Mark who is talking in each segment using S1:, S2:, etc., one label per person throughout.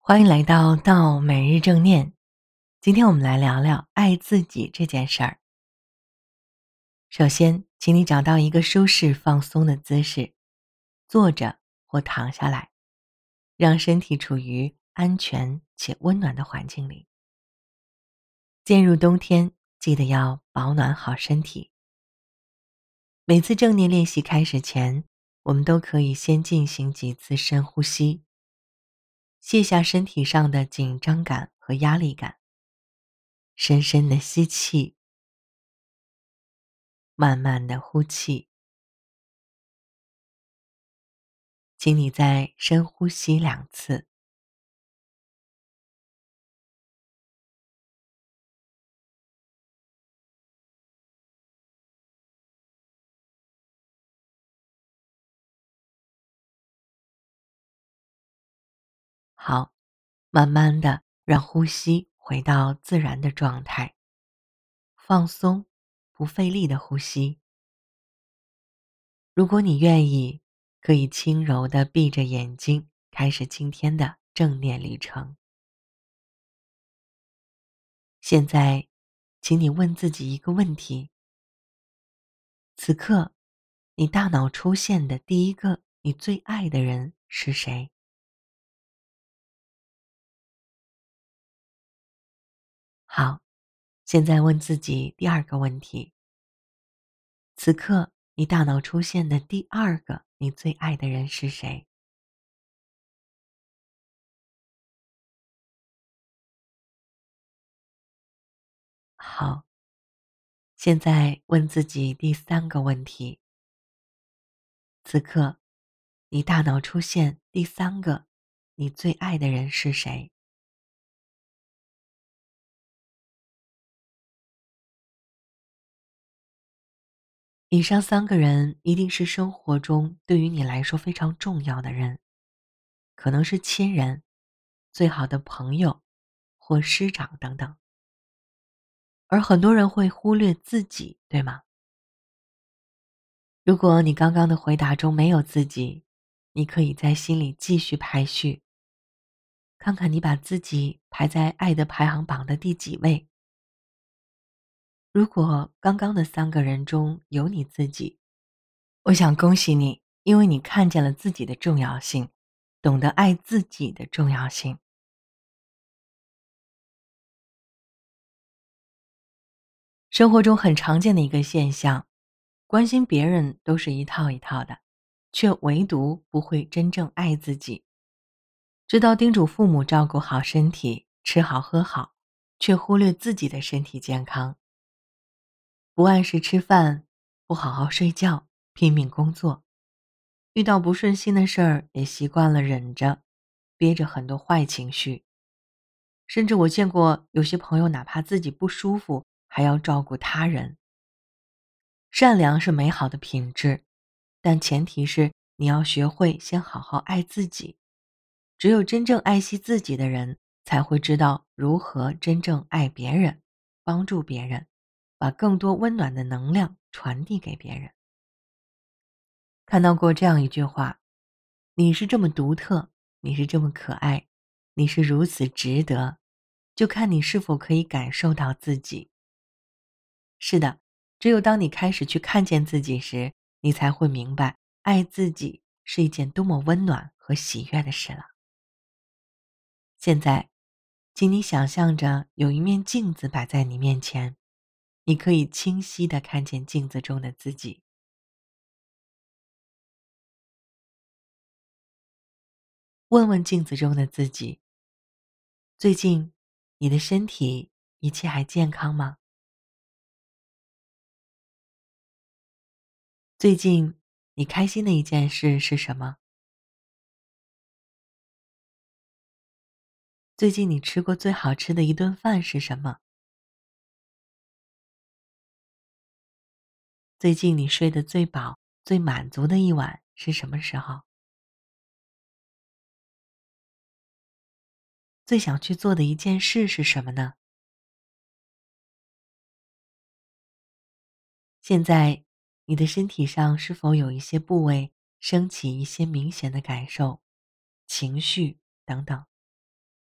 S1: 欢迎来到每日正念。今天我们来聊聊爱自己这件事儿。首先，请你找到一个舒适放松的姿势，坐着或躺下来，让身体处于安全且温暖的环境里。进入冬天，记得要保暖好身体。每次正念练习开始前，我们都可以先进行几次深呼吸，卸下身体上的紧张感和压力感。深深的吸气，慢慢的呼气。请你再深呼吸2次。好，慢慢的让呼吸回到自然的状态，放松，不费力的呼吸。如果你愿意，可以轻柔的闭着眼睛，开始今天的正念旅程。现在，请你问自己一个问题：此刻，你大脑出现的第一个你最爱的人是谁？好，现在问自己第二个问题：此刻，你大脑出现的第二个你最爱的人是谁？好，现在问自己第三个问题：此刻，你大脑出现第三个你最爱的人是谁？以上3个人一定是生活中对于你来说非常重要的人，可能是亲人、最好的朋友或师长等等。而很多人会忽略自己，对吗？如果你刚刚的回答中没有自己，你可以在心里继续排序，看看你把自己排在爱的排行榜的第几位。如果刚刚的3个人中有你自己，我想恭喜你，因为你看见了自己的重要性，懂得爱自己的重要性。生活中很常见的一个现象，关心别人都是一套一套的，却唯独不会真正爱自己。知道叮嘱父母照顾好身体，吃好喝好，却忽略自己的身体健康。不按时吃饭，不好好睡觉，拼命工作。遇到不顺心的事儿，也习惯了忍着，憋着很多坏情绪。甚至我见过有些朋友哪怕自己不舒服，还要照顾他人。善良是美好的品质，但前提是你要学会先好好爱自己。只有真正爱惜自己的人，才会知道如何真正爱别人，帮助别人，把更多温暖的能量传递给别人。看到过这样一句话：你是这么独特，你是这么可爱，你是如此值得，就看你是否可以感受到自己。是的，只有当你开始去看见自己时，你才会明白，爱自己是一件多么温暖和喜悦的事了。现在，请你想象着有一面镜子摆在你面前，你可以清晰地看见镜子中的自己。问问镜子中的自己，最近你的身体一切还健康吗？最近你开心的一件事是什么？最近你吃过最好吃的一顿饭是什么？最近你睡得最饱、最满足的一晚是什么时候？最想去做的一件事是什么呢？现在，你的身体上是否有一些部位升起一些明显的感受、情绪等等？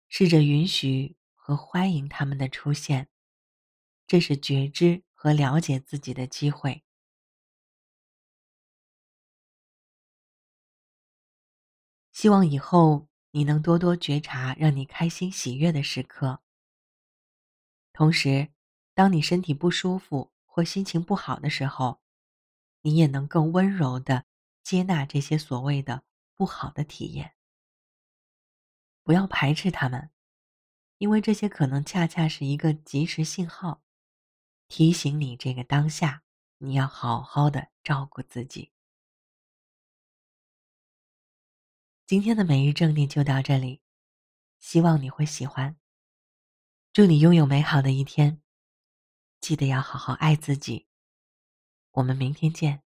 S1: 试着允许和欢迎他们的出现，这是觉知和了解自己的机会。希望以后你能多多觉察让你开心喜悦的时刻，同时，当你身体不舒服或心情不好的时候，你也能更温柔地接纳这些所谓的不好的体验。不要排斥它们，因为这些可能恰恰是一个及时信号，提醒你这个当下，你要好好的照顾自己。今天的每日正念就到这里，希望你会喜欢。祝你拥有美好的一天，记得要好好爱自己。我们明天见。